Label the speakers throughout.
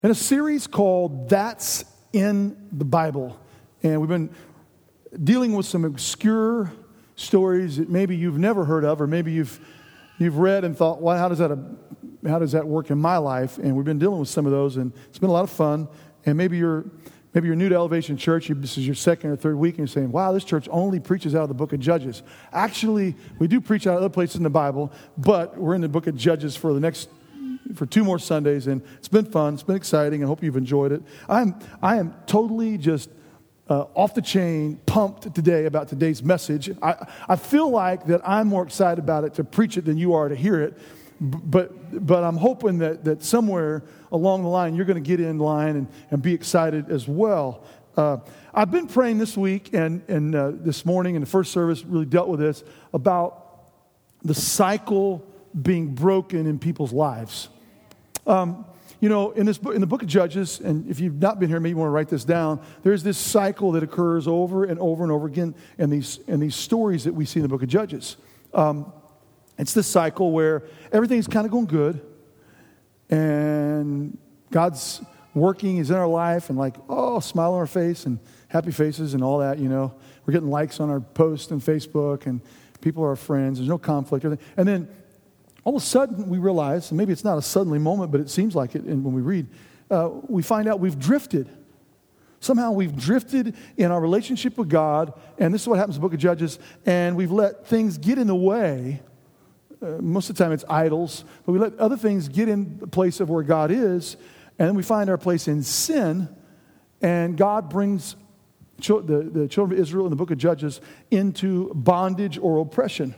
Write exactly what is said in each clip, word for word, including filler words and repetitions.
Speaker 1: in a series called That's in the Bible. And we've been dealing with some obscure stories that maybe you've never heard of, or maybe you've you've read and thought, well, how does that how does that work in my life? And we've been dealing with some of those, and it's been a lot of fun. And maybe you're maybe you're new to Elevation Church. You, this is your second or third week, and you're saying, wow, this church only preaches out of the book of Judges. Actually, we do preach out of other places in the Bible, but we're in the book of Judges for the next for two more Sundays, and it's been fun. It's been exciting. I hope you've enjoyed it. I'm I am totally just uh, off the chain, pumped today about today's message. I I feel like that I'm more excited about it to preach it than you are to hear it. But but I'm hoping that that somewhere along the line you're going to get in line and, and be excited as well. Uh, I've been praying this week and and uh, this morning in the first service really dealt with this about the cycle being broken in people's lives. Um, you know, in this book, in the book of Judges, and if you've not been here, maybe you want to write this down. There's this cycle that occurs over and over and over again in these in these stories that we see in the book of Judges. Um, it's this cycle where everything's kind of going good, and God's working. He's in our life, and like, oh, smile on our face and happy faces and all that. You know, we're getting likes on our posts and Facebook, and people are our friends. There's no conflict, and then all of a sudden, we realize, and maybe it's not a suddenly moment, but it seems like it and when we read, uh, we find out we've drifted. Somehow we've drifted in our relationship with God, and this is what happens in the book of Judges, and we've let things get in the way. Uh, most of the time it's idols, but we let other things get in the place of where God is, and then we find our place in sin, and God brings cho- the, the children of Israel in the book of Judges into bondage or oppression.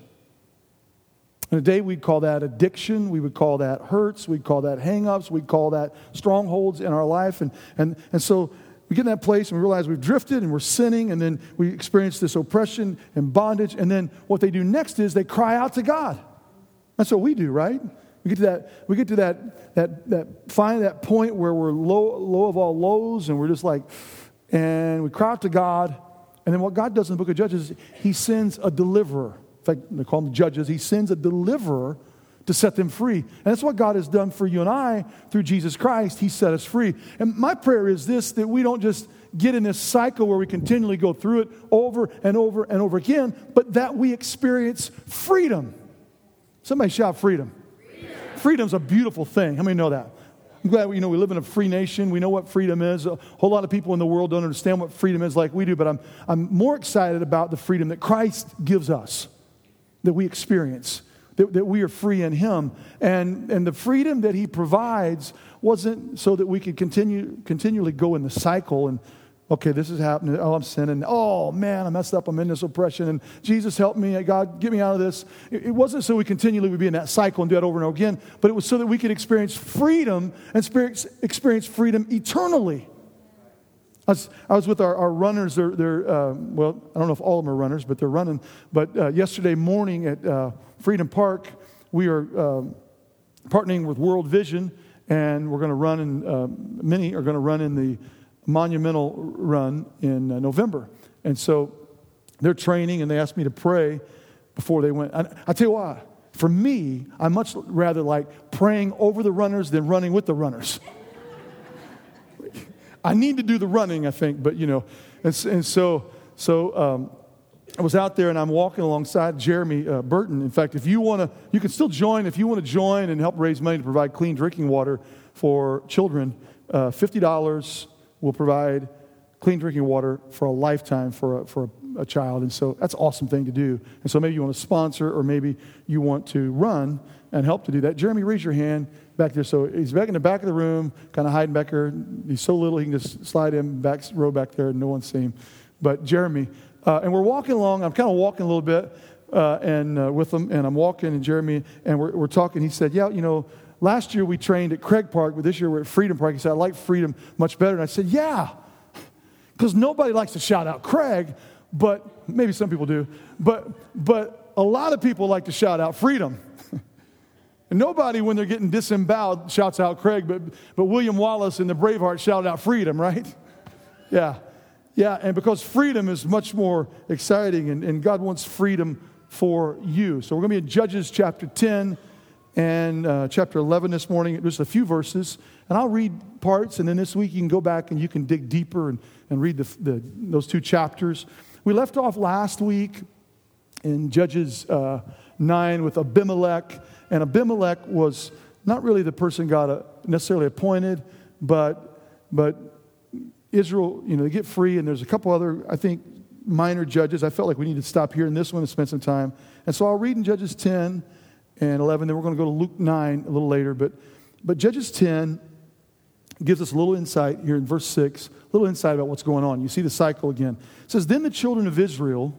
Speaker 1: And today we'd call that addiction, we would call that hurts, we'd call that hang-ups, we'd call that strongholds in our life. And, and, and so we get in that place and we realize we've drifted and we're sinning, and then we experience this oppression and bondage. And then what they do next is they cry out to God. That's what we do, right? We get to that, we get to that, that, that, find that point where we're low, low of all lows, and we're just like, and we cry out to God. And then what God does in the book of Judges is He sends a deliverer. In fact, they call them judges. He sends a deliverer to set them free. And that's what God has done for you and I through Jesus Christ. He set us free. And my prayer is this, that we don't just get in this cycle where we continually go through it over and over and over again, but that we experience freedom. Somebody shout freedom. Freedom. Freedom's a beautiful thing. How many know that? I'm glad you know we live in a free nation. We know what freedom is. A whole lot of people in the world don't understand what freedom is like we do, but I'm I'm more excited about the freedom that Christ gives us, that we experience, that, that we are free in Him. And, and the freedom that He provides wasn't so that we could continue continually go in the cycle and, okay, this is happening. Oh, I'm sinning. Oh, man, I messed up. I'm in this oppression. And Jesus, help me. God, get me out of this. It, it wasn't so we continually would be in that cycle and do that over and over again, but it was so that we could experience freedom and experience, experience freedom eternally. I was, I was with our, our runners. They're, they're uh, well, I don't know if all of them are runners, but they're running. But uh, yesterday morning at uh, Freedom Park, we are uh, partnering with World Vision, and we're going to run in, uh, many are going to run in the Monumental Run in uh, November. And so they're training, and they asked me to pray before they went. I, I tell you what, for me, I much rather like praying over the runners than running with the runners. I need to do the running, I think, but, you know, and, and so so um, I was out there, and I'm walking alongside Jeremy uh, Burton. In fact, if you want to, you can still join. If you want to join and help raise money to provide clean drinking water for children, uh, fifty dollars will provide clean drinking water for a lifetime for a, for a, a child. And so that's an awesome thing to do. And so maybe you want to sponsor, or maybe you want to run and help to do that. Jeremy, raise your hand back there. So he's back in the back of the room, kind of hiding back there. He's so little he can just slide in back row back there and no one see him. But Jeremy, uh, and we're walking along. I'm kind of walking a little bit uh, and uh, with him, and I'm walking, and Jeremy, and we're, we're talking. He said, yeah, you know, last year we trained at Craig Park, but this year we're at Freedom Park. He said, I like Freedom much better. And I said, yeah, because nobody likes to shout out Craig, but maybe some people do. But but a lot of people like to shout out Freedom. And nobody, when they're getting disemboweled, shouts out Craig, but but William Wallace and the Braveheart shouted out Freedom, right? Yeah. Yeah, and because freedom is much more exciting, and, and God wants freedom for you. So we're going to be in Judges chapter ten, and uh, chapter eleven this morning, just a few verses. And I'll read parts, and then this week you can go back and you can dig deeper and, and read the, the, those two chapters. We left off last week in Judges uh, nine with Abimelech. And Abimelech was not really the person God uh, necessarily appointed, but but Israel, you know, they get free, and there's a couple other, I think, minor judges. I felt like we need to stop here in this one and spend some time. And so I'll read in Judges ten and eleven, then we're going to go to Luke nine a little later. But, but Judges ten gives us a little insight here in verse six, a little insight about what's going on. You see the cycle again. It says, then the children of Israel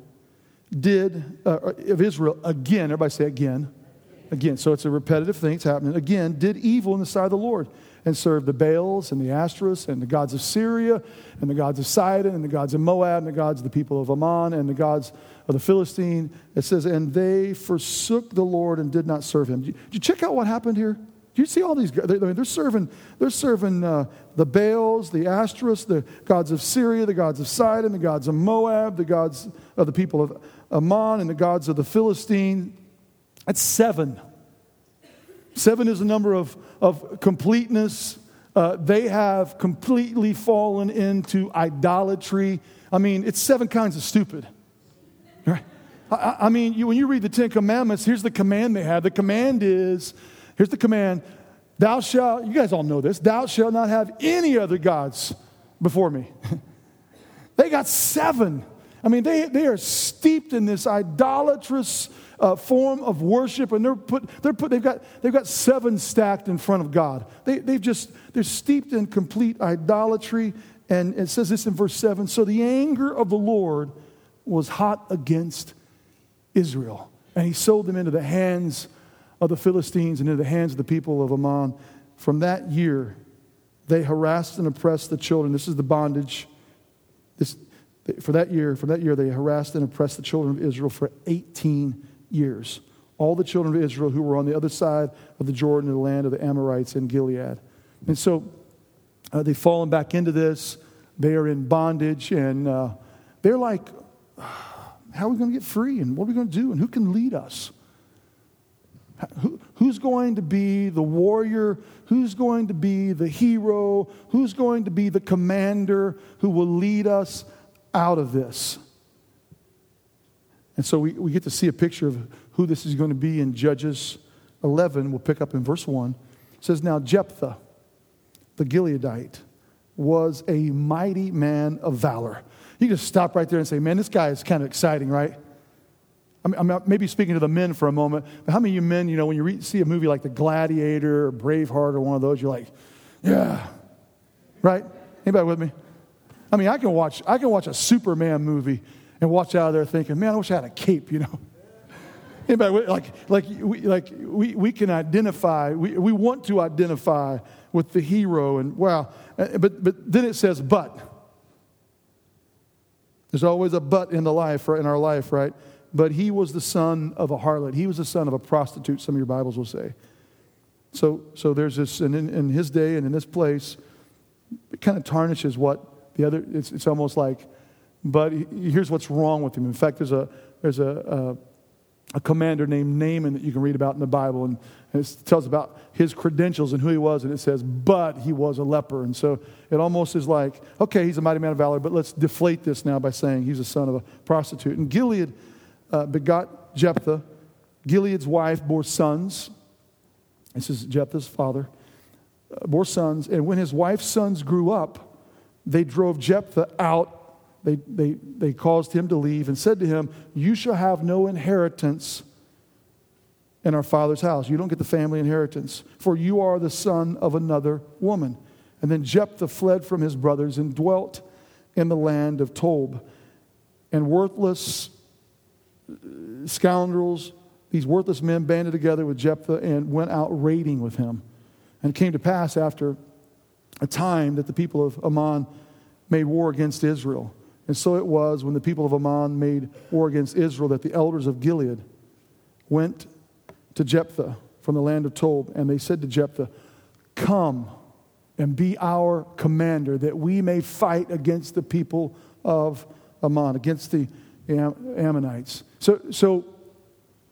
Speaker 1: did, uh, of Israel again, everybody say again, again. So it's a repetitive thing, it's happening. Again, did evil in the sight of the Lord, and served the Baals and the Ashtoreths and the gods of Syria and the gods of Sidon and the gods of Moab and the gods of the people of Ammon and the gods of the Philistine. It says, and they forsook the Lord and did not serve him. Did you check out what happened here? Do you see all these guys? They're, they're serving, they're serving uh, the Baals, the Ashtoreths, the gods of Syria, the gods of Sidon, the gods of Moab, the gods of the people of Ammon, and the gods of the Philistine. That's seven. Seven is a number of, of completeness. Uh, they have completely fallen into idolatry. I mean, it's seven kinds of stupid. Right? I, I mean, you, when you read the Ten Commandments, here's the command they have. The command is, here's the command, thou shalt, you guys all know this, thou shalt not have any other gods before me. They got seven. I mean, they, they are steeped in this idolatrous uh, form of worship, and they're put, they're put, they've got, they've got seven stacked in front of God. They, they've just, they're steeped in complete idolatry, and it says this in verse seven, so the anger of the Lord was hot against Israel, and he sold them into the hands of the Philistines and into the hands of the people of Ammon. From that year, they harassed and oppressed the children. This is the bondage. This For that year, from that year, they harassed and oppressed the children of Israel for eighteen years. All the children of Israel who were on the other side of the Jordan in the land of the Amorites in Gilead. And so uh, they've fallen back into this. They are in bondage, and uh, they're like, how are we going to get free? And what are we going to do? And who can lead us? Who, who's going to be the warrior? Who's going to be the hero? Who's going to be the commander who will lead us out of this? And so we, we get to see a picture of who this is going to be in Judges eleven. We'll pick up in verse one. It says, now Jephthah, the Gileadite, was a mighty man of valor. You just stop right there and say, man, this guy is kind of exciting, right? I mean, I'm maybe speaking to the men for a moment, but how many of you men, you know, when you read, see a movie like The Gladiator or Braveheart or one of those, you're like, yeah, right? Anybody with me? I mean, I can watch I can watch a Superman movie and watch out of there thinking, man, I wish I had a cape, you know. Anybody, like like we like we, we can identify, we, we want to identify with the hero, and wow, but but then it says but. There's always a but in the life, right, in our life, right? But he was the son of a harlot. He was the son of a prostitute, some of your Bibles will say. So so there's this, and in, in his day and in this place, it kind of tarnishes what the other, it's, it's almost like, but here's what's wrong with him. In fact, there's a there's a, a, a commander named Naaman that you can read about in the Bible, and, and it tells about his credentials and who he was, and it says, but he was a leper. And so it almost is like, okay, he's a mighty man of valor, but let's deflate this now by saying he's a son of a prostitute. And Gilead uh, begot Jephthah. Gilead's wife bore sons. This is Jephthah's father. Uh, bore sons, and when his wife's sons grew up, they drove Jephthah out. They, they, they caused him to leave and said to him, you shall have no inheritance in our father's house. You don't get the family inheritance, for you are the son of another woman. And then Jephthah fled from his brothers and dwelt in the land of Tob. And worthless scoundrels, these worthless men banded together with Jephthah and went out raiding with him. And it came to pass after a time that the people of Ammon made war against Israel. And so it was when the people of Ammon made war against Israel that the elders of Gilead went to Jephthah from the land of Tob, and they said to Jephthah, come and be our commander, that we may fight against the people of Ammon, against the Am- Ammonites. So, so,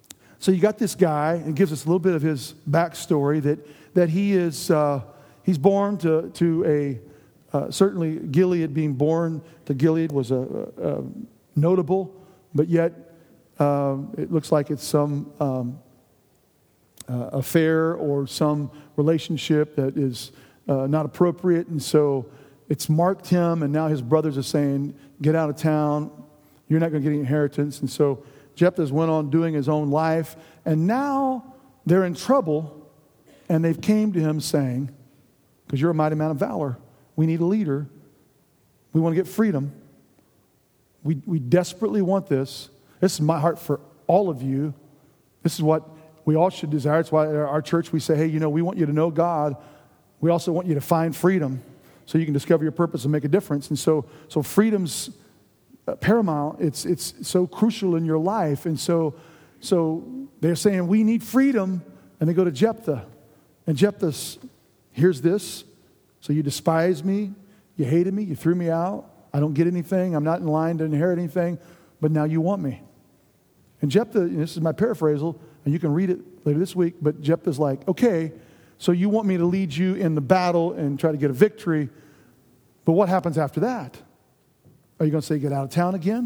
Speaker 1: So you got this guy, and gives us a little bit of his backstory, that, that he is, uh, he's born to, to a, uh, certainly Gilead, being born to Gilead was a, a, a notable, but yet uh, it looks like it's some um, uh, affair or some relationship that is uh, not appropriate, and so it's marked him, and now his brothers are saying, get out of town, you're not going to get any inheritance, and so Jephthah's went on doing his own life, and now they're in trouble, and they've came to him saying, because you're a mighty man of valor, we need a leader, we want to get freedom, we, we desperately want this, this is my heart for all of you, this is what we all should desire. It's why at our church we say, hey, you know, we want you to know God, we also want you to find freedom, so you can discover your purpose and make a difference, and so, so freedom's paramount. It's it's so crucial in your life, and so so they're saying we need freedom, and they go to Jephthah, and Jephthah hears this. So you despise me, you hated me, you threw me out. I don't get anything. I'm not in line to inherit anything, but now you want me. And Jephthah, and this is my paraphrasal, and you can read it later this week. But Jephthah's like, okay, so you want me to lead you in the battle and try to get a victory, but what happens after that? Are you going to say, get out of town again?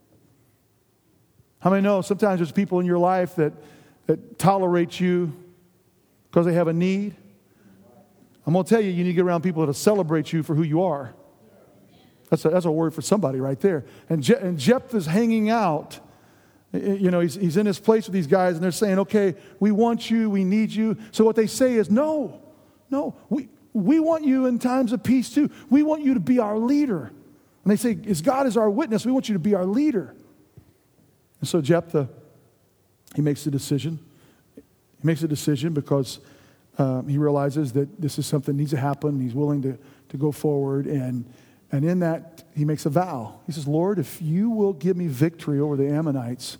Speaker 1: How many know sometimes there's people in your life that, that tolerate you because they have a need? I'm going to tell you, you need to get around people that'll celebrate you for who you are. That's a, that's a word for somebody right there. And, Je- and Jephthah's hanging out. You know, he's, he's in his place with these guys, and they're saying, okay, we want you, we need you. So what they say is, no, no, we, we want you in times of peace too. We want you to be our leader. And they say, as God is our witness, we want you to be our leader. And so Jephthah, he makes a decision. He makes a decision because um, he realizes that this is something that needs to happen. He's willing to, to go forward. And, and in that, he makes a vow. He says, Lord, if you will give me victory over the Ammonites,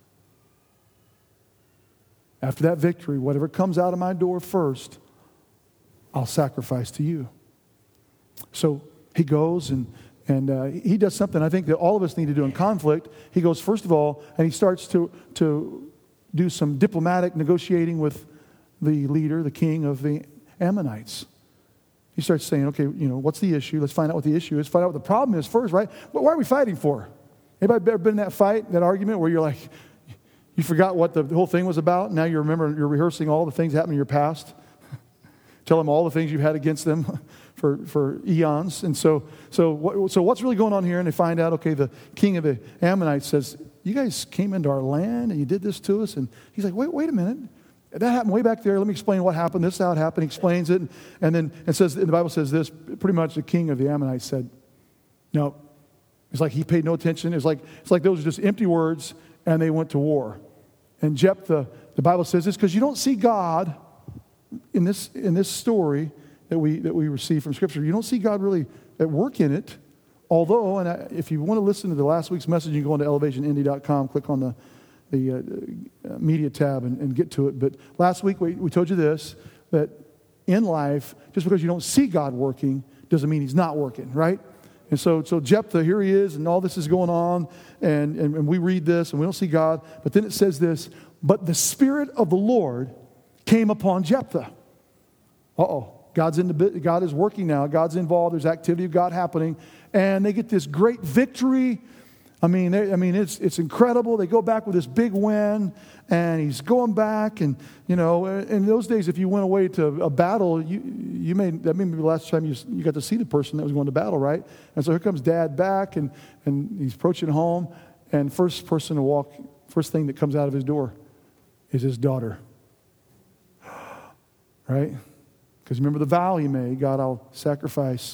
Speaker 1: after that victory, whatever comes out of my door first, I'll sacrifice to you. So he goes and And uh, he does something I think that all of us need to do in conflict. He goes, first of all, and he starts to, to do some diplomatic negotiating with the leader, the king of the Ammonites. He starts saying, okay, you know, what's the issue? Let's find out what the issue is. Find out what the problem is first, right? But why are we fighting for? Anybody ever been in that fight, that argument where you're like, you forgot what the whole thing was about? Now you remember, you're rehearsing all the things that happened in your past. Tell them all the things you've had against them for, for eons. And so, so, what, so what's really going on here? And they find out, okay, the king of the Ammonites says, you guys came into our land and you did this to us. And he's like, wait, wait a minute. That happened way back there. Let me explain what happened. This is how it happened. He explains it. And, and then it says, and the Bible says this, pretty much the king of the Ammonites said, no. It's like he paid no attention. It's like, it's like those are just empty words, and they went to war. And Jephthah, the Bible says this, because you don't see God in this in this story that we that we receive from Scripture. You don't see God really at work in it. Although, and I, if you want to listen to the last week's message, you can go into elevation indy dot com, click on the the uh, media tab and, and get to it. But last week we, we told you this, that in life, just because you don't see God working doesn't mean he's not working, right? And so, so Jephthah, here he is, and all this is going on, and, and, and we read this, and we don't see God. But then it says this, but the Spirit of the Lord came upon Jephthah. Uh-oh. God's in the, God is working now. God's involved. There's activity of God happening. And they get this great victory. I mean, they, I mean, it's it's incredible. They go back with this big win, and he's going back. And, you know, in those days, if you went away to a battle, you you may, that may be the last time you, you got to see the person that was going to battle, right? And so here comes Dad back, and, and he's approaching home. And first person to walk, first thing that comes out of his door is his daughter. Right? Because remember the vow he made, God, I'll sacrifice.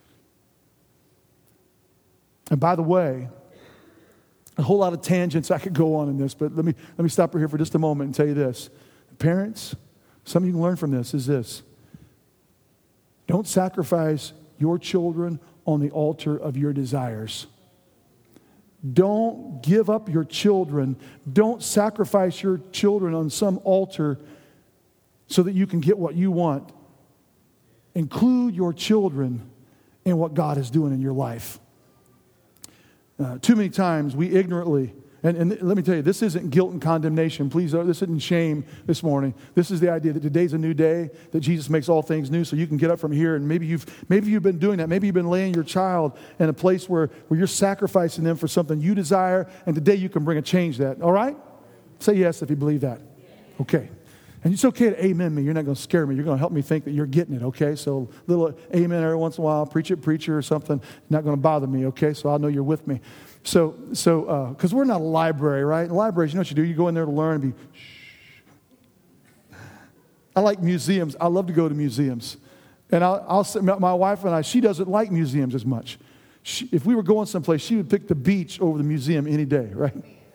Speaker 1: And by the way, a whole lot of tangents I could go on in this, but let me let me stop right here for just a moment and tell you this. Parents, something you can learn from this is this. Don't sacrifice your children on the altar of your desires. Don't give up your children. Don't sacrifice your children on some altar so that you can get what you want. Include your children in what God is doing in your life. Uh, too many times we ignorantly And, and let me tell you, this isn't guilt and condemnation. Please, uh, this isn't shame this morning. This is the idea that today's a new day, that Jesus makes all things new, so you can get up from here. And maybe you've maybe you've been doing that. Maybe you've been laying your child in a place where, where you're sacrificing them for something you desire, and today you can bring a change to that. All right? Say yes if you believe that. Okay. And it's okay to amen me. You're not going to scare me. You're going to help me think that you're getting it, okay? So a little amen every once in a while, preach it, preacher or something, not going to bother me, okay? So I'll know you're with me. So, so, because uh, we're not a library, right? In libraries, you know what you do? You go in there to learn and be, shh. I like museums. I love to go to museums. And I'll, I'll say, my wife and I, she doesn't like museums as much. She, if we were going someplace, she would pick the beach over the museum any day, right?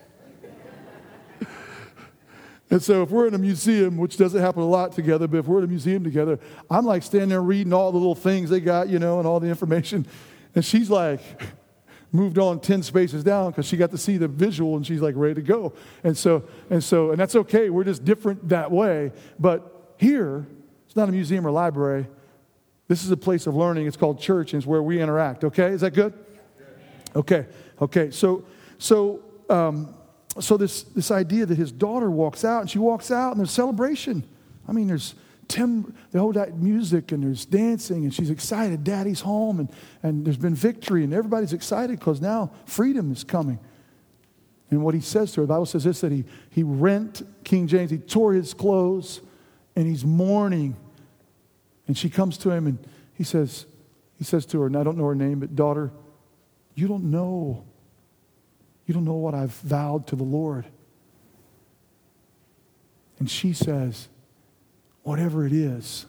Speaker 1: And so if we're in a museum, which doesn't happen a lot together, but if we're in a museum together, I'm like standing there reading all the little things they got, you know, and all the information. And she's like moved on ten spaces down because she got to see the visual and she's like ready to go. And so, and so, and that's okay. We're just different that way. But here, it's not a museum or library. This is a place of learning. It's called church, and it's where we interact. Okay, is that good? Okay, okay. So, so, um, So this, this idea that his daughter walks out, and she walks out, and there's celebration. I mean, there's tim- the whole that music, and there's dancing, and she's excited. Daddy's home, and, and there's been victory, and everybody's excited because now freedom is coming. And what he says to her, the Bible says this, that he, he rent, King James, he tore his clothes, and he's mourning. And she comes to him, and he says, he says to her, and I don't know her name, but daughter, you don't know You don't know what I've vowed to the Lord. And she says, whatever it is,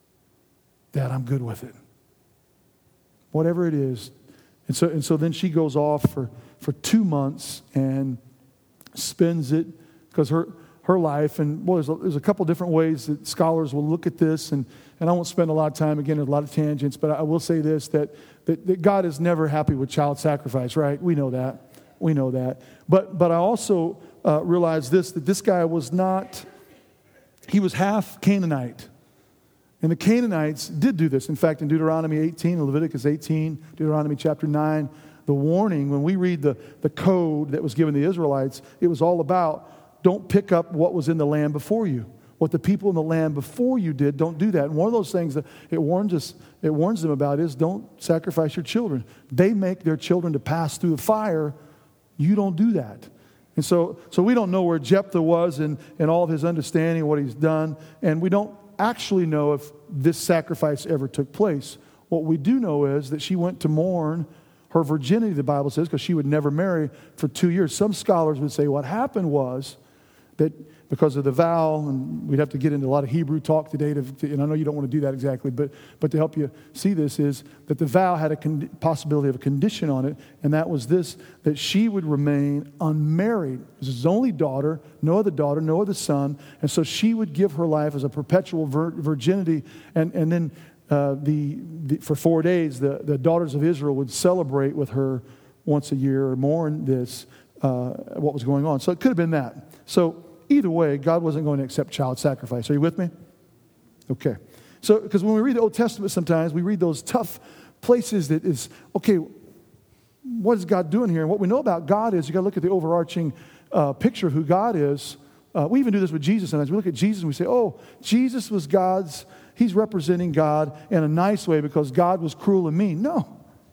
Speaker 1: Dad, I'm good with it. Whatever it is. And so, and so then she goes off for, for two months and spends it, because her, her life, and well, there's a, there's a couple different ways that scholars will look at this, and, and I won't spend a lot of time, again, there's a lot of tangents, but I will say this, that, that, that God is never happy with child sacrifice, right? We know that. We know that. But but I also uh, realized this, that this guy was not, he was half Canaanite. And the Canaanites did do this. In fact, in Deuteronomy eighteen, Leviticus eighteen, Deuteronomy chapter nine, the warning, when we read the, the code that was given to the Israelites, it was all about don't pick up what was in the land before you. What the people in the land before you did, don't do that. And one of those things that it warns us, it warns them about is don't sacrifice your children. They make their children to pass through the fire. You don't do that. And so so we don't know where Jephthah was in, in all of his understanding of what he's done. And we don't actually know if this sacrifice ever took place. What we do know is that she went to mourn her virginity, the Bible says, because she would never marry for two years. Some scholars would say what happened was that because of the vow, and we'd have to get into a lot of Hebrew talk today, to, to, and I know you don't want to do that exactly, but but to help you see this is that the vow had a con- possibility of a condition on it, and that was this, that she would remain unmarried. This is his only daughter, no other daughter, no other son, and so she would give her life as a perpetual vir- virginity, and, and then uh, the, the for four days, the, the daughters of Israel would celebrate with her once a year or mourn this, uh, what was going on. So it could have been that. So either way, God wasn't going to accept child sacrifice. Are you with me? Okay. So, because when we read the Old Testament sometimes, we read those tough places that is, okay, what is God doing here? And what we know about God is, you got to look at the overarching uh, picture of who God is. Uh, we even do this with Jesus sometimes. We look at Jesus and we say, oh, Jesus was God's, he's representing God in a nice way because God was cruel and mean. No.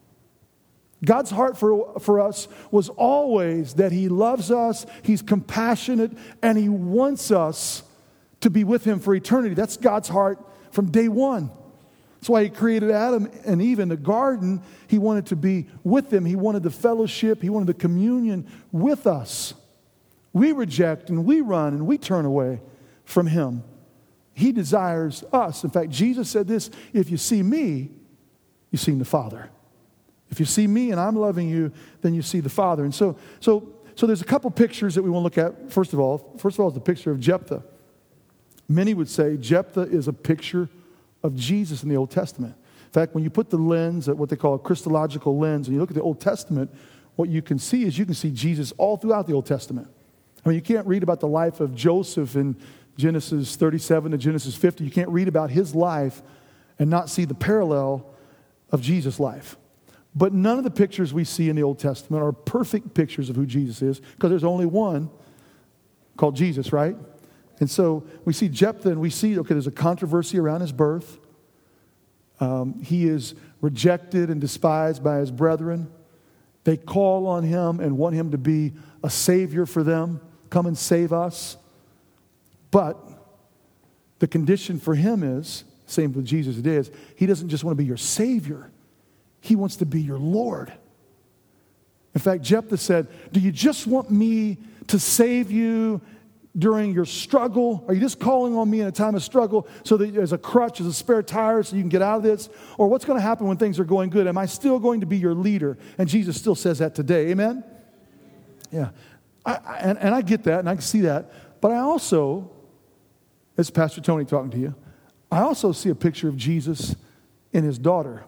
Speaker 1: God's heart for, for us was always that he loves us, he's compassionate, and he wants us to be with him for eternity. That's God's heart from day one. That's why he created Adam and Eve in the garden. He wanted to be with them. He wanted the fellowship. He wanted the communion with us. We reject and we run and we turn away from him. He desires us. In fact, Jesus said this, if you see me, you've seen the Father. If you see me and I'm loving you, then you see the Father. And so, so, so there's a couple pictures that we want to look at. First of all, first of all is the picture of Jephthah. Many would say Jephthah is a picture of Jesus in the Old Testament. In fact, when you put the lens, what they call a Christological lens, and you look at the Old Testament, what you can see is you can see Jesus all throughout the Old Testament. I mean, you can't read about the life of Joseph in Genesis thirty-seven to Genesis fifty. You can't read about his life and not see the parallel of Jesus' life. But none of the pictures we see in the Old Testament are perfect pictures of who Jesus is, because there's only one called Jesus, right? And so we see Jephthah, and we see, okay, there's a controversy around his birth. Um, he is rejected and despised by his brethren. They call on him and want him to be a savior for them. Come and save us. But the condition for him is, same with Jesus today, is he doesn't just want to be your savior. He wants to be your Lord. In fact, Jephthah said, do you just want me to save you during your struggle? Are you just calling on me in a time of struggle so that as a crutch, as a spare tire, so you can get out of this? Or what's going to happen when things are going good? Am I still going to be your leader? And Jesus still says that today. Amen? Yeah. I, I, and, and I get that, and I can see that. But I also, as Pastor Tony talking to you, I also see a picture of Jesus in his daughter.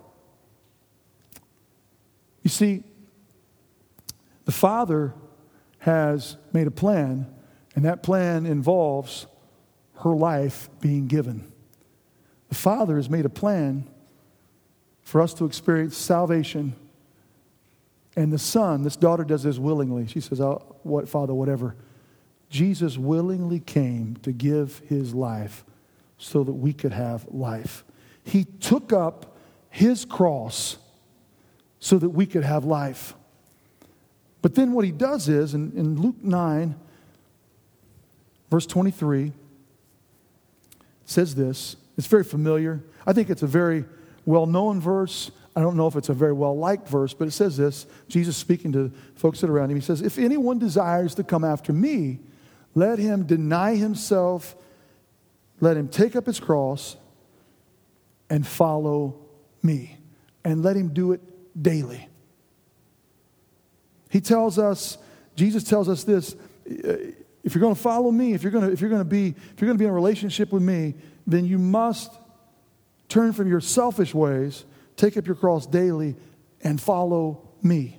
Speaker 1: You see, the Father has made a plan, and that plan involves her life being given. The Father has made a plan for us to experience salvation, and the Son, this daughter does this willingly. She says, oh, what, Father, whatever. Jesus willingly came to give his life so that we could have life. He took up his cross so that we could have life. But then what he does is, in, in Luke nine, verse twenty-three, it says this. It's very familiar. I think it's a very well-known verse. I don't know if it's a very well-liked verse, but it says this. Jesus speaking to folks that are around him. He says, if anyone desires to come after me, let him deny himself, let him take up his cross and follow me. And let him do it daily. He tells us, Jesus tells us this, if you're going to follow me, if you're going to if you're going to be if you're going to be in a relationship with me, then you must turn from your selfish ways, take up your cross daily and follow me.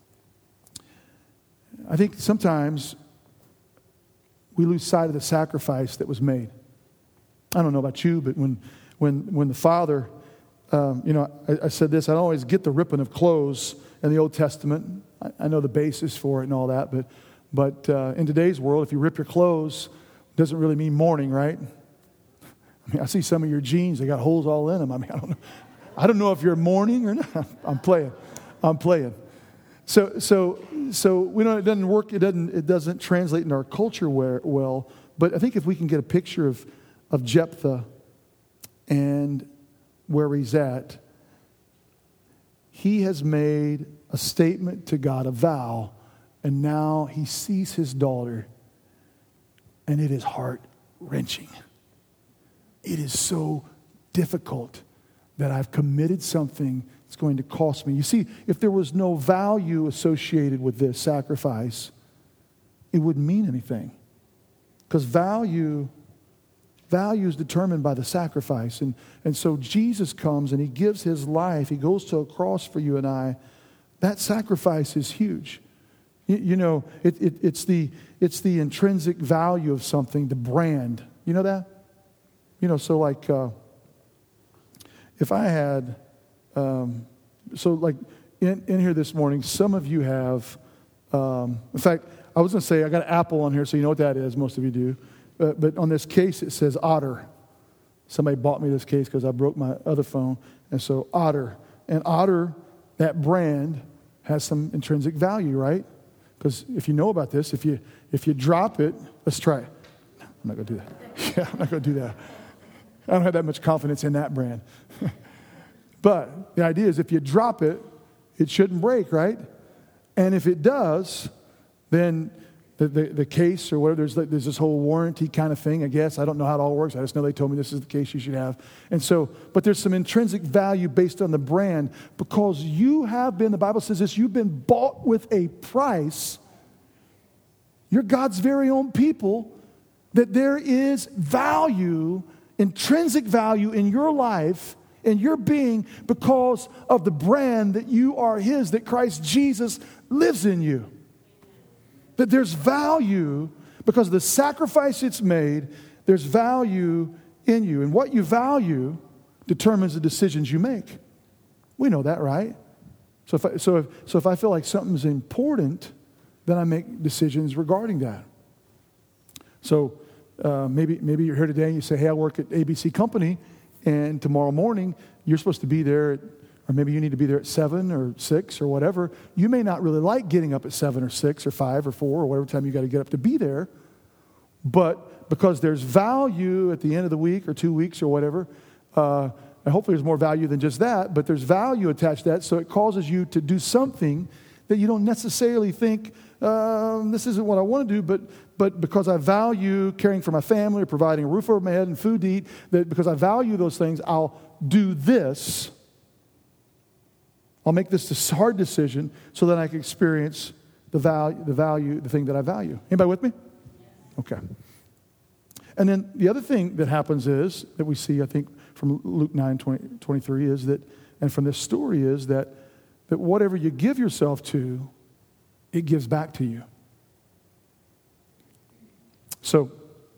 Speaker 1: I think sometimes we lose sight of the sacrifice that was made. I don't know about you, but when when when the Father Um, you know, I, I said this, I don't always get the ripping of clothes in the Old Testament. I, I know the basis for it and all that, but but uh, in today's world, if you rip your clothes, it doesn't really mean mourning, right? I mean, I see some of your jeans, they got holes all in them. I mean, I don't know, I don't know if you're mourning or not. I'm playing. I'm playing. So so so we know it doesn't work, it doesn't it doesn't translate in our culture well, but I think if we can get a picture of, of Jephthah and where he's at, he has made a statement to God, a vow, and now he sees his daughter, and it is heart-wrenching. It is so difficult that I've committed something that's going to cost me. You see, if there was no value associated with this sacrifice, it wouldn't mean anything. Because value... Value is determined by the sacrifice. And, and so Jesus comes and he gives his life. He goes to a cross for you and I. That sacrifice is huge. You, you know, it, it, it's, the, it's the intrinsic value of something, the brand. You know that? You know, so like, uh, if I had, um, so like in, in here this morning, some of you have, um, in fact, I was going to say, I got an Apple on here, so you know what that is. Most of you do. Uh, but on this case, it says Otter. Somebody bought me this case because I broke my other phone. And so Otter. And Otter, that brand, has some intrinsic value, right? Because if you know about this, if you if you drop it, let's try it. I'm not going to do that. Yeah, I'm not going to do that. I don't have that much confidence in that brand. But the idea is if you drop it, it shouldn't break, right? And if it does, then... The, the, the case or whatever, there's, like, there's this whole warranty kind of thing, I guess. I don't know how it all works. I just know they told me this is the case you should have. And so, but there's some intrinsic value based on the brand because you have been, the Bible says this, you've been bought with a price. You're God's very own people, that there is value, intrinsic value in your life, in your being because of the brand that you are His, that Christ Jesus lives in you. That there's value because of the sacrifice it's made, there's value in you. And what you value determines the decisions you make. We know that, right? So if I, so if, so if I feel like something's important, then I make decisions regarding that. So uh, maybe maybe you're here today and you say, hey, I work at A B C Company, and tomorrow morning you're supposed to be there at, or maybe you need to be there at seven or six or whatever. You may not really like getting up at seven or six or five or four or whatever time you got to get up to be there, but because there's value at the end of the week or two weeks or whatever, uh, and hopefully there's more value than just that, but there's value attached to that, so it causes you to do something that you don't necessarily think, um, this isn't what I want to do, but but because I value caring for my family or providing a roof over my head and food to eat, that because I value those things, I'll do this. I'll make this hard decision so that I can experience the value, the value, the thing that I value. Anybody with me? Okay. And then the other thing that happens is, that we see, I think, from Luke nine, twenty, twenty-three is that, and from this story is that, that whatever you give yourself to, it gives back to you. So,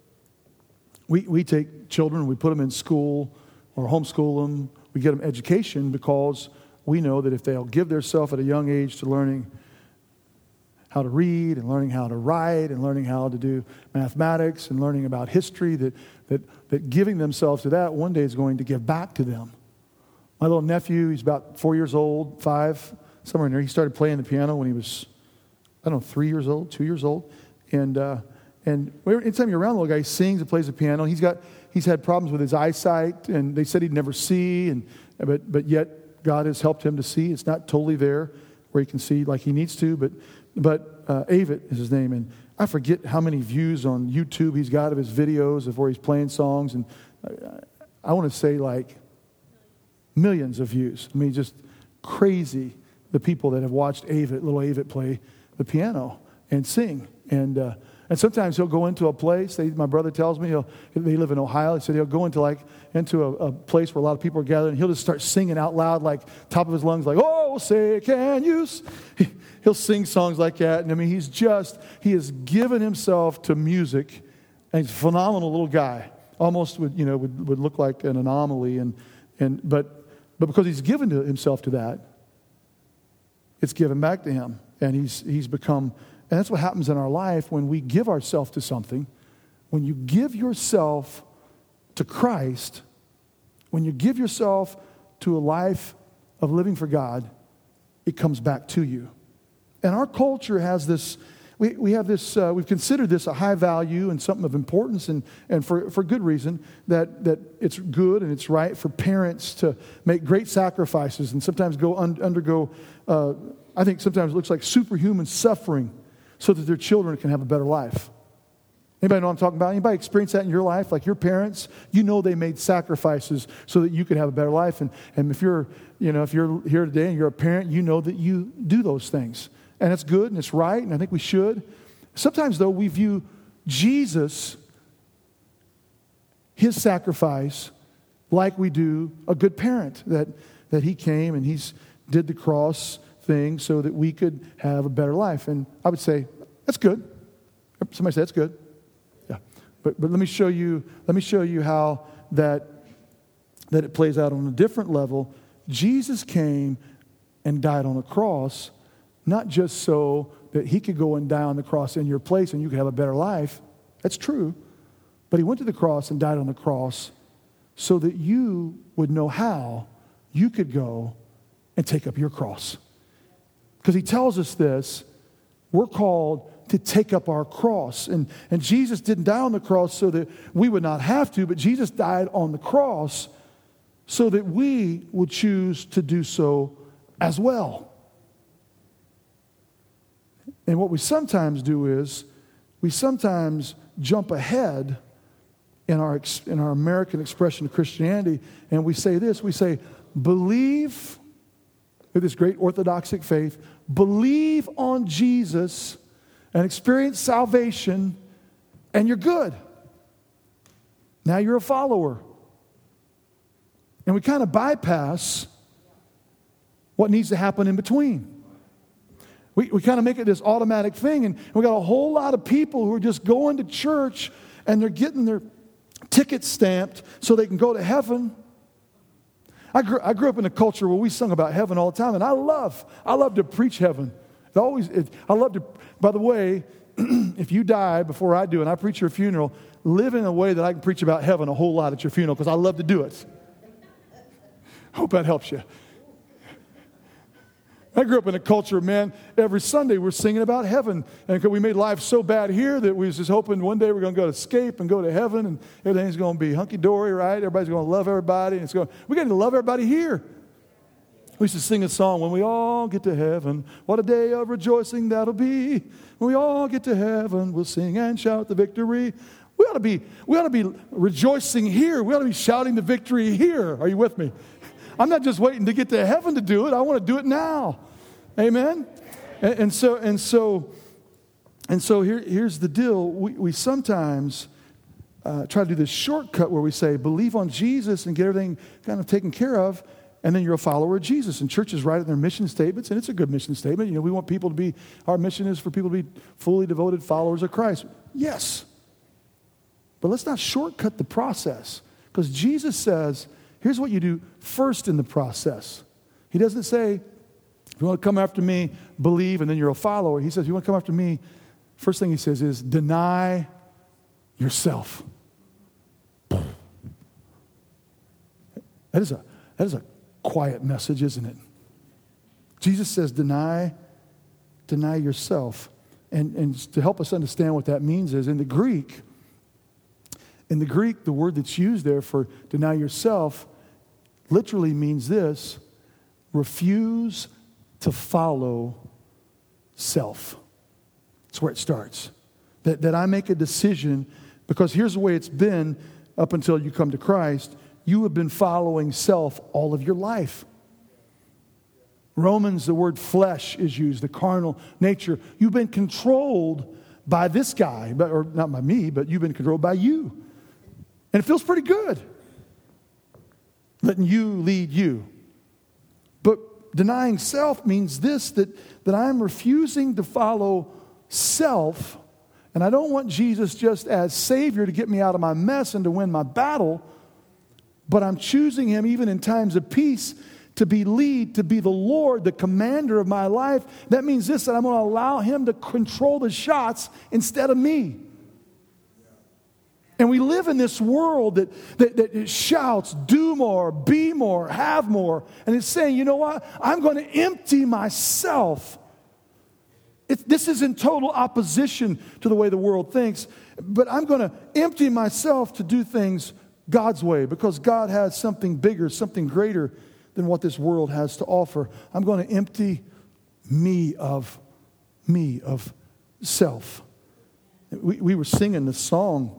Speaker 1: we we take children, we put them in school or homeschool them, we get them education because we know that if they'll give themselves at a young age to learning how to read and learning how to write and learning how to do mathematics and learning about history, that, that, that giving themselves to that one day is going to give back to them. My little nephew, he's about four years old, five, somewhere in there. He started playing the piano when he was, I don't know, three years old, two years old. And uh, and anytime you're around the little guy, he sings and plays the piano. He's got he's had problems with his eyesight, and they said he'd never see, and but but yet God has helped him to see. It's not totally there where he can see like he needs to, but but uh, Avit is his name, and I forget how many views on YouTube he's got of his videos of where he's playing songs, and I, I want to say like millions of views. I mean, just crazy the people that have watched Avit, little Avit, play the piano and sing, and uh, and sometimes he'll go into a place. They, my brother tells me he'll they live in Ohio. He said he'll go into like into a, a place where a lot of people are gathered, and he'll just start singing out loud, like top of his lungs, like, "Oh, say can you?" He, he'll sing songs like that, and I mean, he's just he has given himself to music, and he's a phenomenal little guy. Almost would you know would, would look like an anomaly, and and but but because he's given to himself to that, it's given back to him, and he's he's become. And that's what happens in our life when we give ourselves to something. When you give yourself to Christ, when you give yourself to a life of living for God, it comes back to you. And our culture has this, we, we have this, uh, we've considered this a high value and something of importance, and, and for, for good reason, that, that it's good and it's right for parents to make great sacrifices and sometimes go un, undergo, uh, I think sometimes it looks like superhuman suffering, so that their children can have a better life. Anybody know what I'm talking about? Anybody experience that in your life? Like your parents, you know they made sacrifices so that you could have a better life. And, and if you're, you know, if you're here today and you're a parent, you know that you do those things. And it's good and it's right, and I think we should. Sometimes, though, we view Jesus, his sacrifice, like we do a good parent, that, that he came and he's did the cross thing so that we could have a better life. And I would say, that's good. Somebody say, that's good. Yeah. But but let me show you, let me show you how that, that it plays out on a different level. Jesus came and died on the cross, not just so that he could go and die on the cross in your place and you could have a better life. That's true. But he went to the cross and died on the cross so that you would know how you could go and take up your cross. Because he tells us this, we're called to take up our cross. And, and Jesus didn't die on the cross so that we would not have to, but Jesus died on the cross so that we would choose to do so as well. And what we sometimes do is, we sometimes jump ahead in our, in our American expression of Christianity, and we say this, we say, believe with this great orthodoxic faith, believe on Jesus and experience salvation, and you're good. Now you're a follower. And we kind of bypass what needs to happen in between. We, we kind of make it this automatic thing, and we got a whole lot of people who are just going to church and they're getting their tickets stamped so they can go to heaven. I grew, I grew up in a culture where we sung about heaven all the time, and I love, I love to preach heaven. It always, it, I love to, by the way, if you die before I do and I preach your funeral, live in a way that I can preach about heaven a whole lot at your funeral because I love to do it. Hope that helps you. I grew up in a culture, man, every Sunday we're singing about heaven. And we made life so bad here that we was just hoping one day we're going to go to escape and go to heaven and everything's going to be hunky-dory, right? Everybody's going to love everybody. And it's going, we got to love everybody here. We used to sing a song, when we all get to heaven, what a day of rejoicing that'll be. When we all get to heaven, we'll sing and shout the victory. We ought to be, we ought to be rejoicing here. We ought to be shouting the victory here. Are you with me? I'm not just waiting to get to heaven to do it. I want to do it now. Amen? And, and so, and so, and so here, here's the deal. We, we sometimes uh, try to do this shortcut where we say, believe on Jesus and get everything kind of taken care of, and then you're a follower of Jesus. And churches write in their mission statements, and it's a good mission statement. You know, we want people to be, our mission is for people to be fully devoted followers of Christ. Yes. But let's not shortcut the process, because Jesus says, here's what you do first in the process. He doesn't say, if you want to come after me, believe, and then you're a follower. He says, if you want to come after me, first thing he says is, deny yourself. That is a, that is a quiet message, isn't it? Jesus says, deny, deny yourself. And, and to help us understand what that means is, in the Greek, in the Greek, the word that's used there for deny yourself literally means this: refuse to follow self. That's where it starts. That, that I make a decision, because here's the way it's been up until you come to Christ. You have been following self all of your life. Romans, the word flesh is used, the carnal nature. You've been controlled by this guy, but, or not by me, but you've been controlled by you. And it feels pretty good, letting you lead you. But denying self means this, that, that I'm refusing to follow self, and I don't want Jesus just as Savior to get me out of my mess and to win my battle, but I'm choosing Him even in times of peace to be lead, to be the Lord, the commander of my life. That means this, that I'm going to allow Him to control the shots instead of me. And we live in this world that, that, that shouts, do more, be more, have more. And it's saying, you know what? I'm going to empty myself. It, this is in total opposition to the way the world thinks. But I'm going to empty myself to do things God's way, because God has something bigger, something greater than what this world has to offer. I'm going to empty me of me, of self. We, we were singing this song.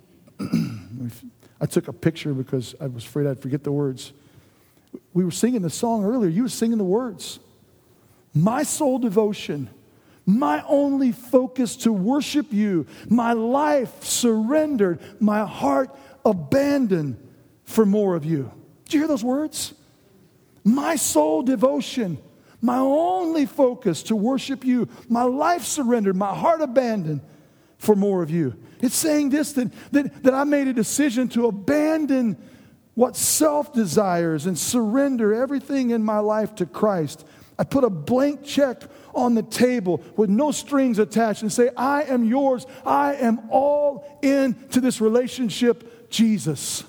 Speaker 1: I took a picture because I was afraid I'd forget the words. We were singing the song earlier. You were singing the words. My sole devotion, my only focus to worship you, my life surrendered, my heart abandoned for more of you. Did you hear those words? My sole devotion, my only focus to worship you, my life surrendered, my heart abandoned for more of you. It's saying this, that, that, that I made a decision to abandon what self desires and surrender everything in my life to Christ. I put a blank check on the table with no strings attached and say, I am yours. I am all in to this relationship, Jesus.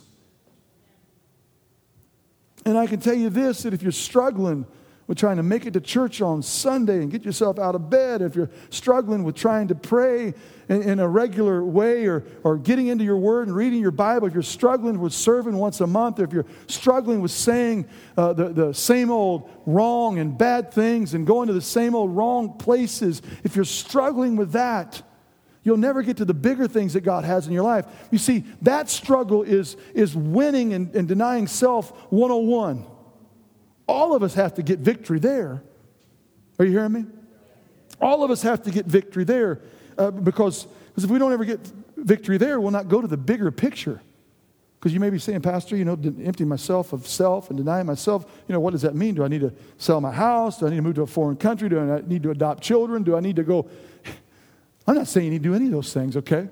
Speaker 1: And I can tell you this, that if you're struggling with trying to make it to church on Sunday and get yourself out of bed, if you're struggling with trying to pray in, in a regular way, or, or getting into your word and reading your Bible, if you're struggling with serving once a month, or if you're struggling with saying uh, the, the same old wrong and bad things and going to the same old wrong places, if you're struggling with that, you'll never get to the bigger things that God has in your life. You see, that struggle is, is winning and, and denying self one oh one. All of us have to get victory there. Are you hearing me? All of us have to get victory there, uh, because, because if we don't ever get victory there, we'll not go to the bigger picture. Because you may be saying, Pastor, you know, empty myself of self and deny myself. You know, what does that mean? Do I need to sell my house? Do I need to move to a foreign country? Do I need to adopt children? Do I need to go? I'm not saying you need to do any of those things, okay?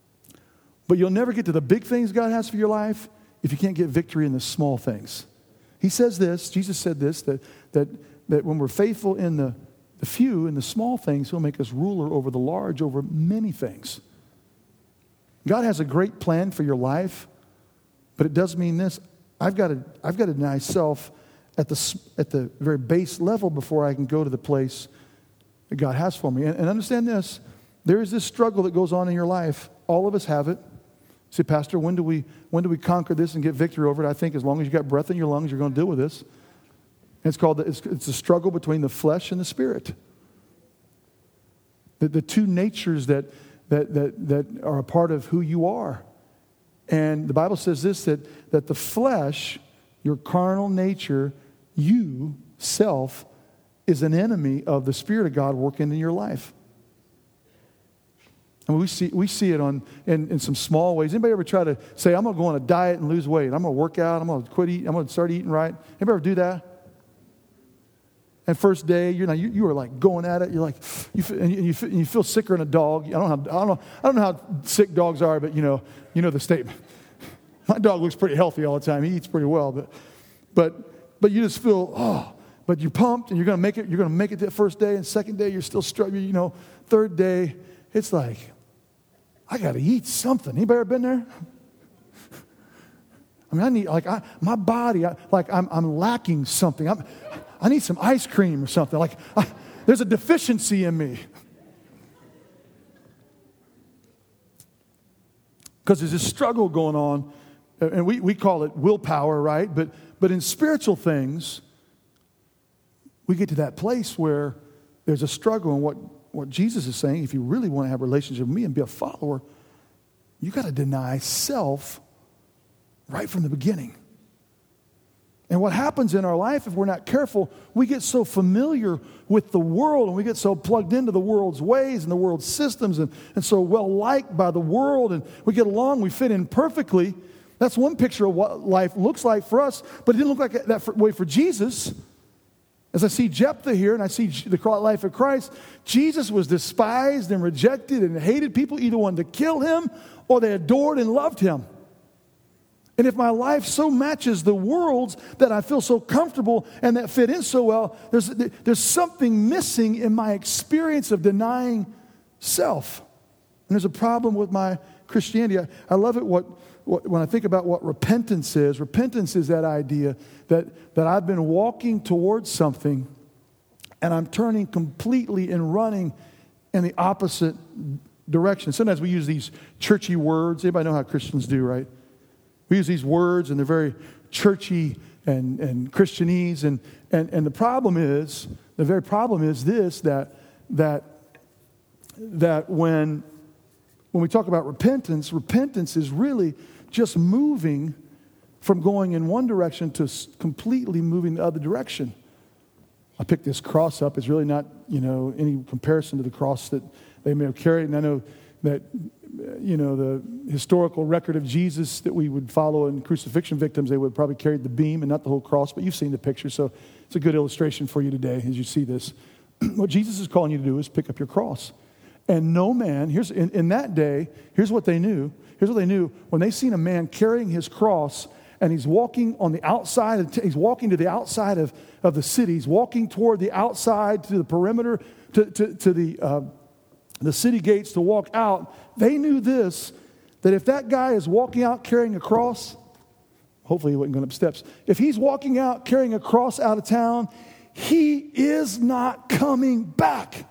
Speaker 1: But you'll never get to the big things God has for your life if you can't get victory in the small things. He says this, Jesus said this, that, that, that when we're faithful in the, the few, in the small things, he'll make us ruler over the large, over many things. God has a great plan for your life, but it does mean this. I've got to, I've got to deny self at the, at the very base level before I can go to the place that God has for me. And, and understand this, there is this struggle that goes on in your life. All of us have it. Say, Pastor, when do we when do we conquer this and get victory over it? I think as long as you got breath in your lungs, you're going to deal with this. And it's called, the, it's, it's a struggle between the flesh and the spirit. The, the two natures that, that, that, that are a part of who you are. And the Bible says this, that, that the flesh, your carnal nature, you, self, is an enemy of the Spirit of God working in your life. And we see we see it on in, in some small ways. Anybody ever try to say, I'm going to go on a diet and lose weight. I'm going to work out. I'm going to quit eating. I'm going to start eating right. Anybody ever do that? And first day, you're not, you, you are like going at it. You're like, you feel, and you, feel, and you feel sicker than a dog. I don't know. How, I don't know. I don't know how sick dogs are, but you know, you know the statement. My dog looks pretty healthy all the time. He eats pretty well, but but but you just feel oh. But you're pumped and you're going to make it. You're going to make it that first day, and second day you're still struggling. You know, third day, it's like, I got to eat something. Anybody ever been there? I mean, I need, like, I, my body, I, like, I'm, I'm lacking something. I'm, I need some ice cream or something. Like, I, there's a deficiency in me. Because there's this struggle going on, and we, we call it willpower, right? But, but in spiritual things, we get to that place where there's a struggle, and what What Jesus is saying, if you really want to have a relationship with me and be a follower, you got to deny self right from the beginning. And what happens in our life, if we're not careful, we get so familiar with the world and we get so plugged into the world's ways and the world's systems and, and so well liked by the world, and we get along, we fit in perfectly. That's one picture of what life looks like for us, but it didn't look like that for, way for Jesus. As I see Jephthah here and I see the life of Christ, Jesus was despised and rejected and hated. People either wanted to kill him or they adored and loved him. And if my life so matches the world's that I feel so comfortable and that fit in so well, there's, there's something missing in my experience of denying self. And there's a problem with my Christianity. I, I love it what, what when I think about what repentance is. Repentance is that idea that, that I've been walking towards something and I'm turning completely and running in the opposite direction. Sometimes we use these churchy words. Anybody know how Christians do, right? We use these words and they're very churchy and, and Christianese. And, and, and the problem is, the very problem is this, that, that, that when, when we talk about repentance, repentance is really just moving from going in one direction to completely moving the other direction. I picked this cross up. It's really not, you know, any comparison to the cross that they may have carried. And I know that, you know, the historical record of Jesus that we would follow in crucifixion victims, they would probably carry the beam and not the whole cross. But you've seen the picture, so it's a good illustration for you today as you see this. What Jesus is calling you to do is pick up your cross. And no man, here's in, in that day, here's what they knew. Here's what they knew. When they seen a man carrying his cross and he's walking on the outside, of, he's walking to the outside of, of the city. He's walking toward the outside, to the perimeter, to, to, to the, uh, the city gates to walk out. They knew this, that if that guy is walking out carrying a cross, hopefully he wasn't going up steps. If he's walking out carrying a cross out of town, he is not coming back.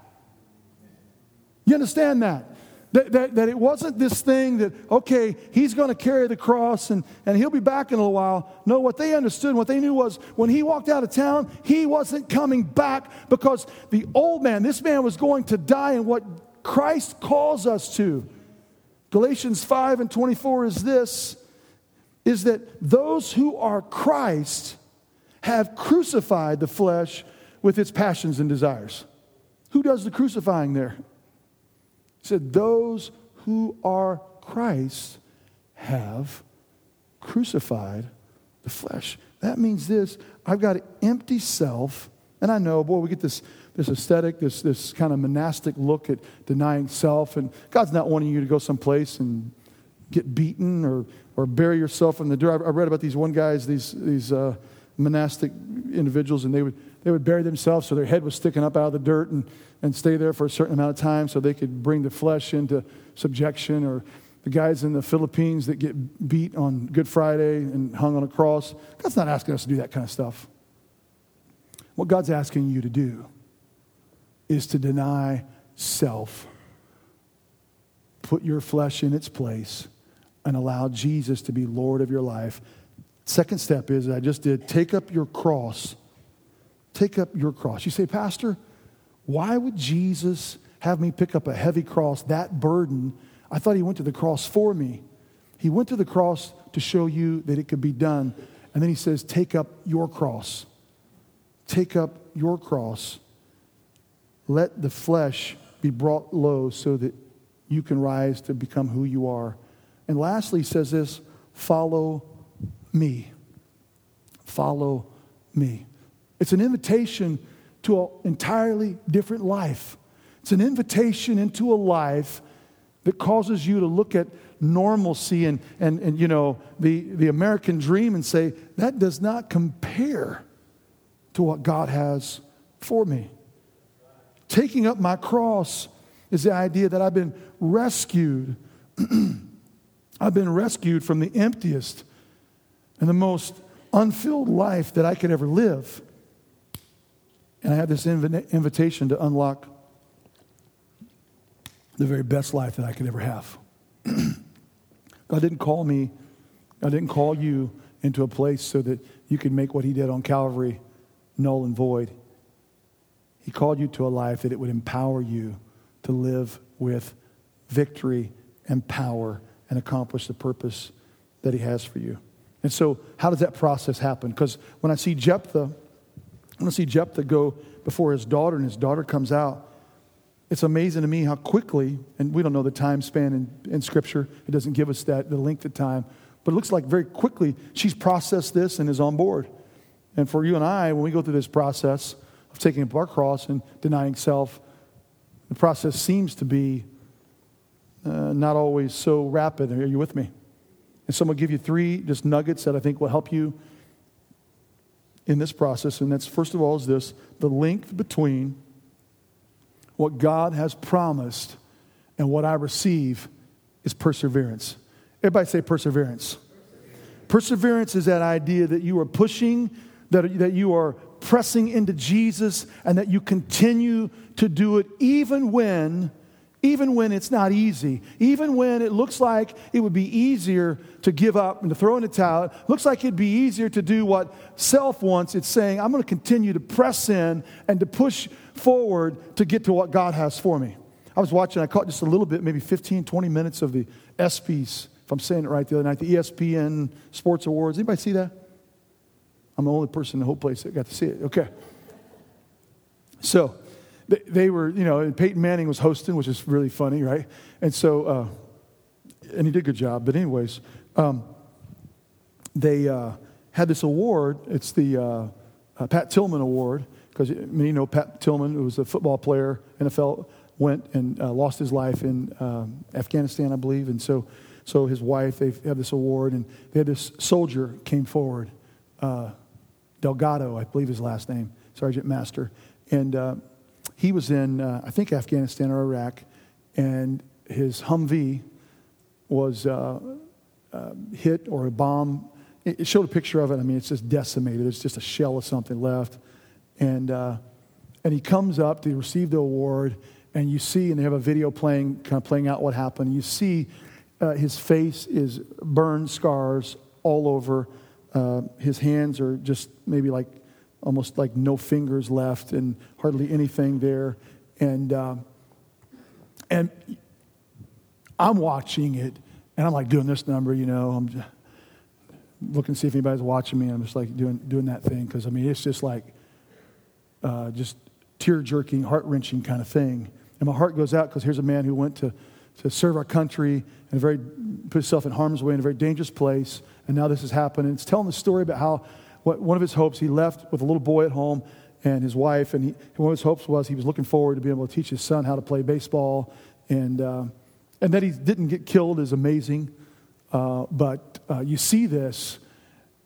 Speaker 1: You understand that? That, that, that it wasn't this thing that, okay, he's going to carry the cross and, and he'll be back in a little while. No, what they understood, what they knew was when he walked out of town, he wasn't coming back because the old man, this man was going to die, and what Christ calls us to. Galatians five and twenty-four is this, is that those who are Christ have crucified the flesh with its passions and desires. Who does the crucifying there? He said, those who are Christ have crucified the flesh. That means this, I've got to empty self. And I know, boy, we get this, this aesthetic, this, this kind of monastic look at denying self. And God's not wanting you to go someplace and get beaten or, or bury yourself in the dirt. I read about these one guys, these, these uh, monastic individuals, and they would they would bury themselves so their head was sticking up out of the dirt and, and stay there for a certain amount of time so they could bring the flesh into subjection. Or the guys in the Philippines that get beat on Good Friday and hung on a cross. God's not asking us to do that kind of stuff. What God's asking you to do is to deny self, put your flesh in its place, and allow Jesus to be Lord of your life. Second step is, I just did, take up your cross. Take up your cross. You say, Pastor, why would Jesus have me pick up a heavy cross, that burden? I thought he went to the cross for me. He went to the cross to show you that it could be done. And then he says, take up your cross. Take up your cross. Let the flesh be brought low so that you can rise to become who you are. And lastly, he says this, follow me. Follow me. It's an invitation to an entirely different life. It's an invitation into a life that causes you to look at normalcy and, and, and you know, the, the American dream and say, that does not compare to what God has for me. Taking up my cross is the idea that I've been rescued. I've been rescued from the emptiest and the most unfilled life that I could ever live. And I have this inv- invitation to unlock the very best life that I could ever have. God didn't call me, God didn't call you into a place so that you could make what he did on Calvary null and void. He called you to a life that it would empower you to live with victory and power and accomplish the purpose that he has for you. And so how does that process happen? Because when I see Jephthah, when I see Jephthah go before his daughter and his daughter comes out, it's amazing to me how quickly, and we don't know the time span in, in Scripture. It doesn't give us that, the length of time. But it looks like very quickly she's processed this and is on board. And for you and I, when we go through this process of taking up our cross and denying self, the process seems to be uh, not always so rapid. Are you with me? And so I'm going to give you three just nuggets that I think will help you in this process. And that's, first of all, is this, the link between what God has promised and what I receive is perseverance. Everybody say perseverance. Perseverance is that idea that you are pushing, that, that you are pressing into Jesus, and that you continue to do it even when, even when it's not easy. Even when it looks like it would be easier to give up and to throw in the towel. It looks like it'd be easier to do what self wants. It's saying, I'm going to continue to press in and to push forward to get to what God has for me. I was watching, I caught just a little bit, maybe fifteen, twenty minutes of the ESPYs, if I'm saying it right, the other night, the E S P N Sports Awards. Anybody see that? I'm the only person in the whole place that got to see it. Okay. So they, they were, you know, and Peyton Manning was hosting, which is really funny, right? And so, uh, and he did a good job. But anyways, um, they uh, had this award. It's the uh, uh, Pat Tillman Award. Because, I mean, you know, Pat Tillman, who was a football player, N F L, went and uh, lost his life in um, Afghanistan, I believe. And so so his wife, they have this award. And they had this soldier came forward, uh, Delgado, I believe his last name, Sergeant Master. And uh, he was in, uh, I think, Afghanistan or Iraq. And his Humvee was uh, uh, hit, or a bomb. It, it showed a picture of it. I mean, it's just decimated. There's just a shell of something left. And uh, and he comes up to receive the award, and you see, and they have a video playing, kind of playing out what happened. You see uh, his face is burned scars all over. Uh, his hands are just maybe like, almost like no fingers left and hardly anything there. And, uh, and I'm watching it, and I'm like doing this number, you know. I'm just looking to see if anybody's watching me, and I'm just like doing, doing that thing. Because, I mean, it's just like, Uh, just tear-jerking, heart-wrenching kind of thing. And my heart goes out because here's a man who went to, to serve our country and very put himself in harm's way in a very dangerous place. And now this has happened. And it's telling the story about how what, one of his hopes, he left with a little boy at home and his wife. And he, one of his hopes was he was looking forward to being able to teach his son how to play baseball. And, uh, and that he didn't get killed is amazing. Uh, but uh, you see this.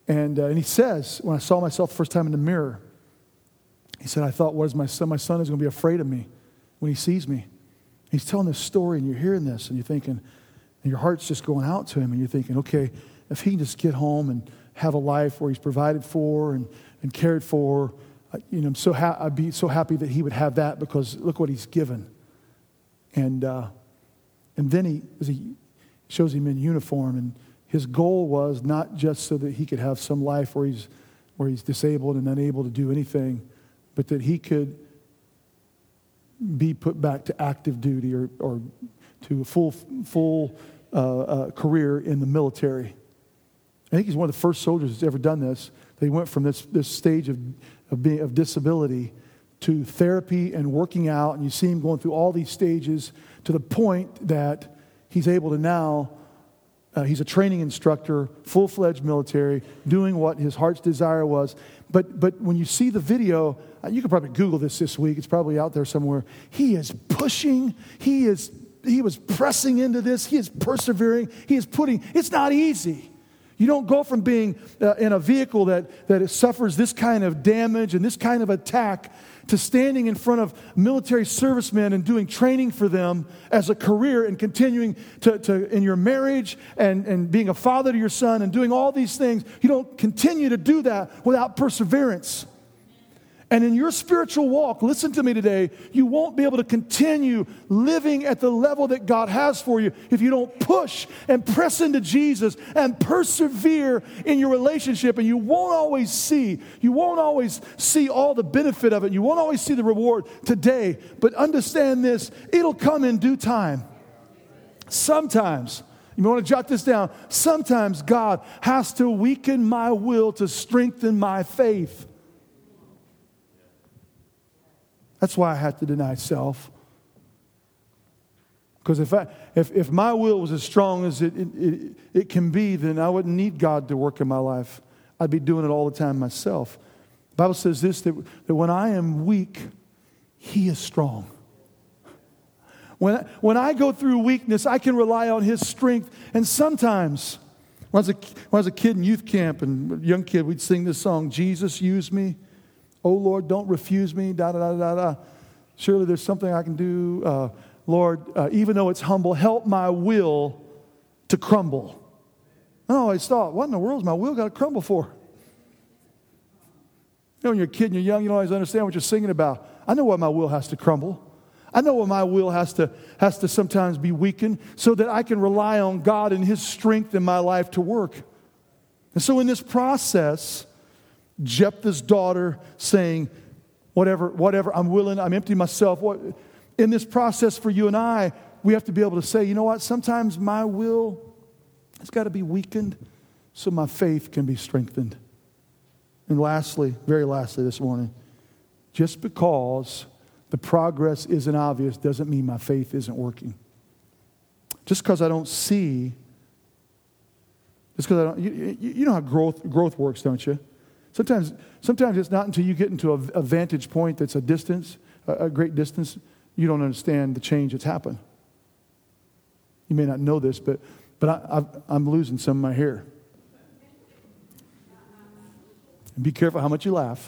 Speaker 1: And, uh, and he says, when I saw myself the first time in the mirror, he said, I thought, what is my son? My son is going to be afraid of me when he sees me. He's telling this story, and you're hearing this, and you're thinking, and your heart's just going out to him, and you're thinking, okay, if he can just get home and have a life where he's provided for and, and cared for, uh, you know, I'm so ha- I'd be so happy that he would have that, because look what he's given. And uh, and then he, as he shows him in uniform, and his goal was not just so that he could have some life where he's where he's disabled and unable to do anything, but that he could be put back to active duty or, or to a full full uh, uh, career in the military. I think he's one of the first soldiers that's ever done this. They went from this this stage of of being of disability to therapy and working out, and you see him going through all these stages to the point that he's able to now. Uh, he's a training instructor, full-fledged military, doing what his heart's desire was. But but when you see the video, uh, you can probably Google this this week. It's probably out there somewhere. He is pushing. He is he was pressing into this. He is persevering. He is putting. It's not easy. You don't go from being uh, in a vehicle that that suffers this kind of damage and this kind of attack to standing in front of military servicemen and doing training for them as a career and continuing to, to in your marriage and, and being a father to your son and doing all these things. You don't continue to do that without perseverance. And in your spiritual walk, listen to me today, you won't be able to continue living at the level that God has for you if you don't push and press into Jesus and persevere in your relationship. And you won't always see, you won't always see all the benefit of it. You won't always see the reward today. But understand this, it'll come in due time. Sometimes, you want to jot this down, sometimes God has to weaken my will to strengthen my faith. That's why I have to deny self. Because if I, if, if my will was as strong as it, it, it, it can be, then I wouldn't need God to work in my life. I'd be doing it all the time myself. The Bible says this, that, that when I am weak, He is strong. When I, when I go through weakness, I can rely on His strength. And sometimes, when I was a, when I was a kid in youth camp and a young kid, we'd sing this song, Jesus, use me. Oh, Lord, don't refuse me, da, da, da, da, da. Surely there's something I can do. Uh, Lord, uh, even though it's humble, help my will to crumble. And I always thought, what in the world is my will got to crumble for? You know, when you're a kid and you're young, you don't always understand what you're singing about. I know why my will has to crumble. I know why my will has to, has to sometimes be weakened so that I can rely on God and His strength in my life to work. And so in this process, Jephthah's daughter saying, whatever, whatever, I'm willing, I'm emptying myself. What, in this process for you and I, we have to be able to say, you know what, sometimes my will has got to be weakened so my faith can be strengthened. And lastly, very lastly this morning, just because the progress isn't obvious doesn't mean my faith isn't working. Just because I don't see, just because I don't, you, you know how growth, growth works, don't you? Sometimes, sometimes it's not until you get into a, a vantage point that's a distance, a, a great distance, you don't understand the change that's happened. You may not know this, but but I, I've, I'm losing some of my hair. And be careful how much you laugh.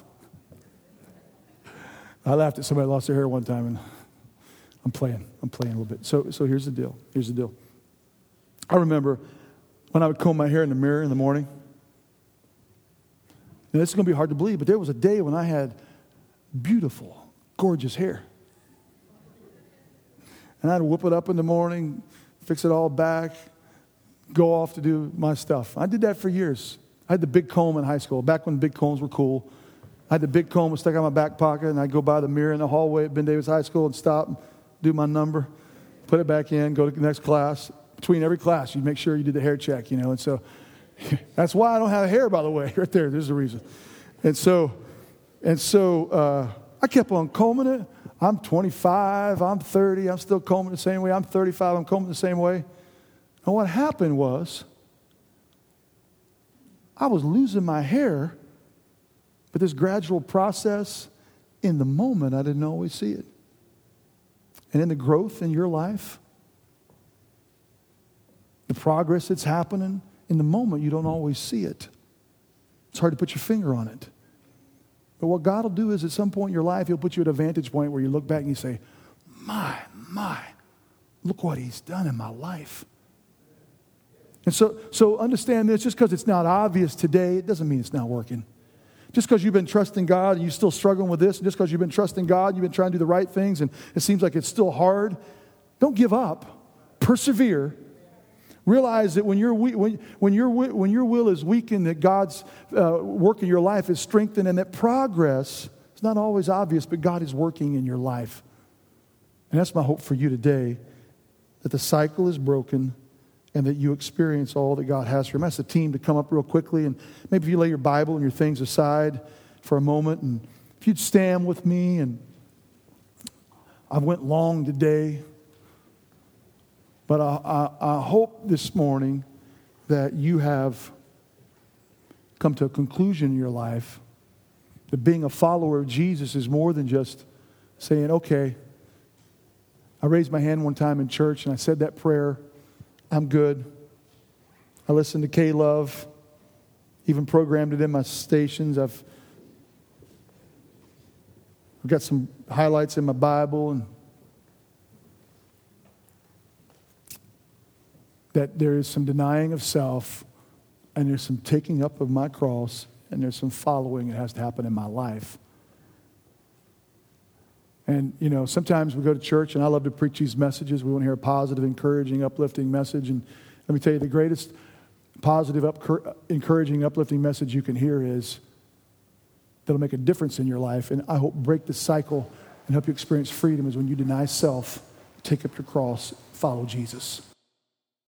Speaker 1: I laughed at somebody who lost their hair one time, and I'm playing. I'm playing a little bit. So so here's the deal. Here's the deal. I remember when I would comb my hair in the mirror in the morning. Now, this is going to be hard to believe, but there was a day when I had beautiful, gorgeous hair. And I'd whip it up in the morning, fix it all back, go off to do my stuff. I did that for years. I had the big comb in high school, back when big combs were cool. I had the big comb stuck out in my back pocket, and I'd go by the mirror in the hallway at Ben Davis High School and stop, do my number, put it back in, go to the next class. Between every class, you'd make sure you did the hair check, you know, and so that's why I don't have hair, by the way, right there. There's the reason. And so, and so uh, I kept on combing it. I'm twenty-five, I'm thirty, I'm still combing the same way. I'm thirty-five, I'm combing the same way. And what happened was, I was losing my hair, but this gradual process, in the moment, I didn't always see it. And in the growth in your life, the progress that's happening, in the moment, you don't always see it. It's hard to put your finger on it. But what God will do is at some point in your life, he'll put you at a vantage point where you look back and you say, my, my, look what he's done in my life. And so, so understand this, just because it's not obvious today, it doesn't mean it's not working. Just because you've been trusting God and you're still struggling with this, and just because you've been trusting God, you've been trying to do the right things, and it seems like it's still hard, don't give up. Persevere. Realize that when, you're we- when, when, your, when your will is weakened, that God's uh, work in your life is strengthened, and that progress is not always obvious, but God is working in your life. And that's my hope for you today, that the cycle is broken and that you experience all that God has for you. I'm going to ask the team to come up real quickly, and maybe if you lay your Bible and your things aside for a moment, and if you'd stand with me. And I went long today. But I, I, I hope this morning that you have come to a conclusion in your life that being a follower of Jesus is more than just saying, okay, I raised my hand one time in church and I said that prayer, I'm good. I listened to K-Love, even programmed it in my stations. I've, I've got some highlights in my Bible, and that there is some denying of self, and there's some taking up of my cross, and there's some following that has to happen in my life. And, you know, sometimes we go to church, and I love to preach these messages. We want to hear a positive, encouraging, uplifting message. And let me tell you, the greatest positive, up, encouraging, uplifting message you can hear is that'll make a difference in your life, and I hope break the cycle and help you experience freedom, is when you deny self, take up your cross, follow Jesus.